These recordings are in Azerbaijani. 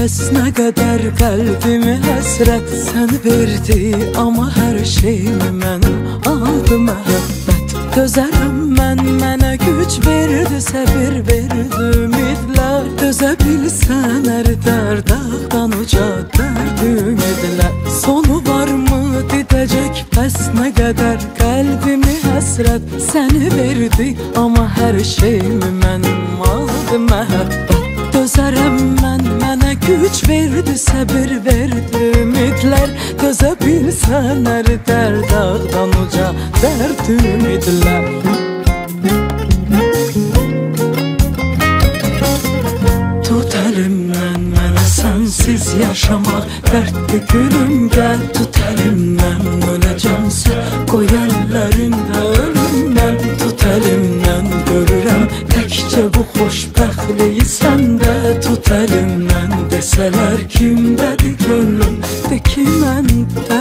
Bəs nə qədər qəlbimi həsrət sən verdi, amma hər şeyimi mənim aldı məhəbbət. Dözərəm mən, mənə güc verdi, səbir verdi, ümidlər. Dözə bilsən hər dərddən uca dərd ümidlər. Sonu varmı didəcək, bəs nə qədər qəlbimi həsrət səni verdi, amma hər şeyimi mənim aldı məhəbbət. Dözərəm mən, mənə güc verdi, səbir verdi, ümidlər. Dözə bilsən hər dərddən uca dərd ümidlər. Tut əlimdən mənə sənsiz yaşamaq dərdli gülüm, gəl tut əlimdən öləcəmsə qoy əllərində ölümdən. Tut əlimdən görürəm təkcə bu xoşbəxtliyi səndə. Tut əlimdən desələr kimdədir gönlüm, de ki məndə.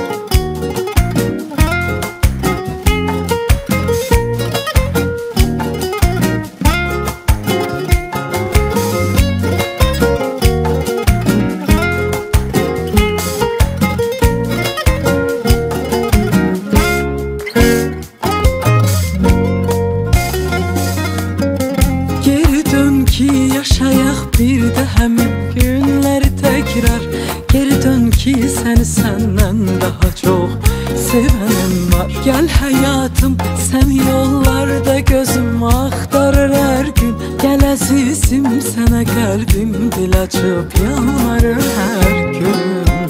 Ki yaşayaq bir də həmin günləri təkrar. Geri dön ki səni səndən daha çox sevənim var. Gəl həyatım, sən yollarda gözüm axtarır hər gün. Gəl əzizim, sənə qəlbim dil açıb yalvarır hər gün.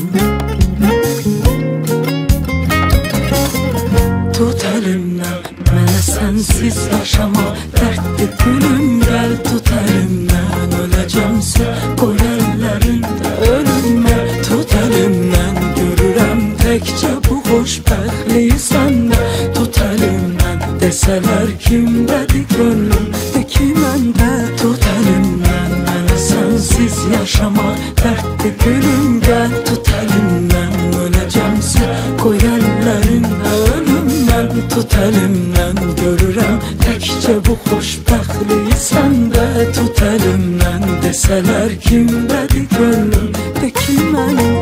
Tut əlimdən mənə sənsiz yaşamaq dərdli gülüm, gəl tut əlimdən öləcəmsə qoy əllərində ölümə. Tut əlimdən görürəm təkcə bu xoşbəxtliyi səndə. Tut əlimdən desələr kimdədir gönlüm, de ki məndə. Tut əlimdən mənə sənsiz yaşamaq dərdli gülüm, gəl tut əlimdən öləcəmsə qoy əllərində ölümə. Tut əlimdən görürəm təkcə bu xoşbəxtliyi səndə. Tut əlimdən desələr kimdədir gönlüm, de ki mənim.